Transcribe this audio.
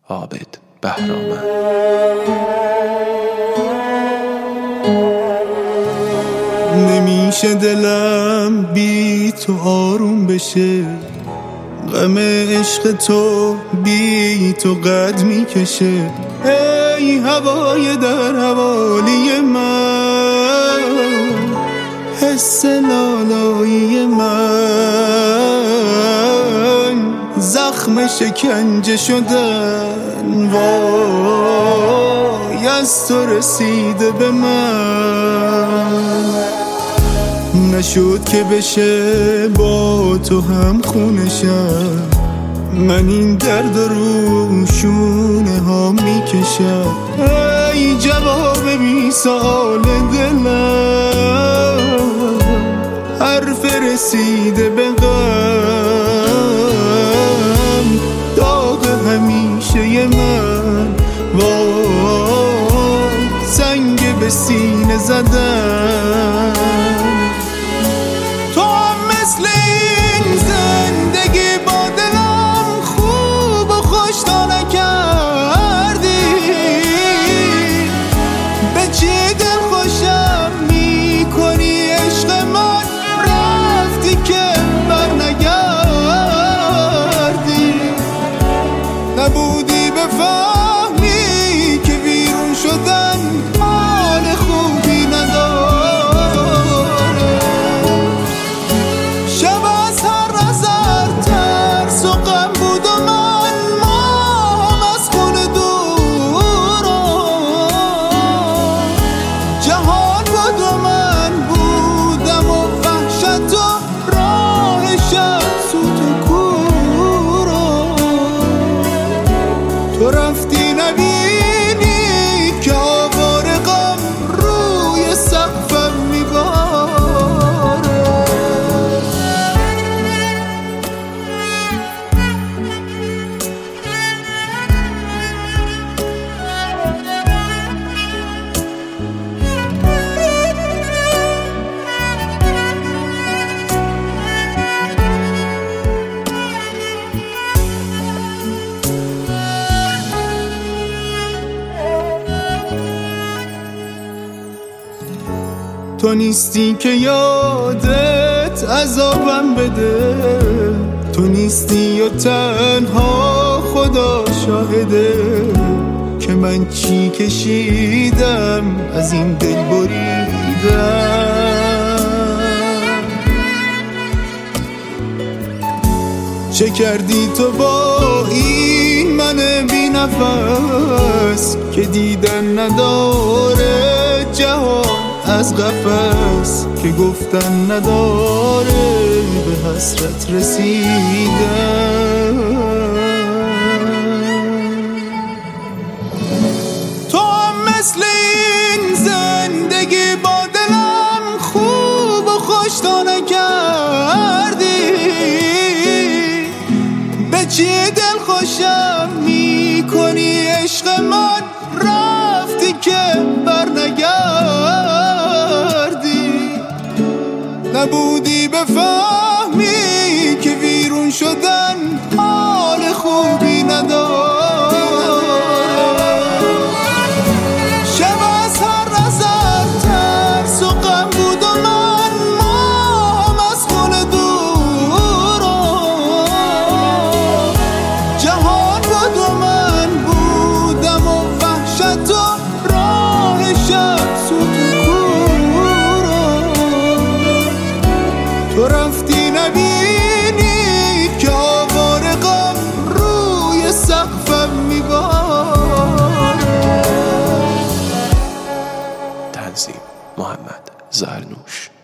عابد بهرامند. نمیشه دلم بی تو آروم بشه، غم عشق تو بی تو قد میکشه. ای هوای در حوالی من، حس لالایی من، زخم شکنجه شدن وای از تو رسیده به من. نشد که بشه با تو هم خونشم، من این درد رو شونه ها میکشم. ای جواب بی سؤال دلم، حرف رسیده به غم، داغ همیشه من وای سنگ به سینه زدم. تو هم مثل این زندگی با دلم خوب و خوش تا نکردی، به چی دل خوشم میکنی عشق من، رفتی که بر نگردی. نبودی بفهمی که بیرون شدن حال خوبی نداره. شب از هر نظر ترس و غم بود و من ماهم از خونه دورم. جهان بود و من بودم و وحشت و راه شب سوت و کورم. تو رفتی نبینی که آوار غم روی سقفم میباره. تو نیستی که یادت عذابم بده، تو نیستی و تنها خدا شاهده که من چی کشیدم از این دل بریدم. چه کردی تو با این من بی نفس که دیدن نداره جهان از قفس، که گفتن نداره به حسرت رسیدن. تو هم مثل این زندگی با دلم خوب و خوش تا نکردی، به چی دل خوشم میکنی عشق من، رفتی که بر نگردی. نبودی بفهمی که ویرون شدن حال خوبی نداره. شب از هر نظر ترس و غم بود و من ماهم از خونه دورم. جهان بود و من بودم و وحشت و راه شب سوت و کورم. تو رفتی نبینی که آوار غم روی سقفم میباره. تنظیم محمد زرنوش.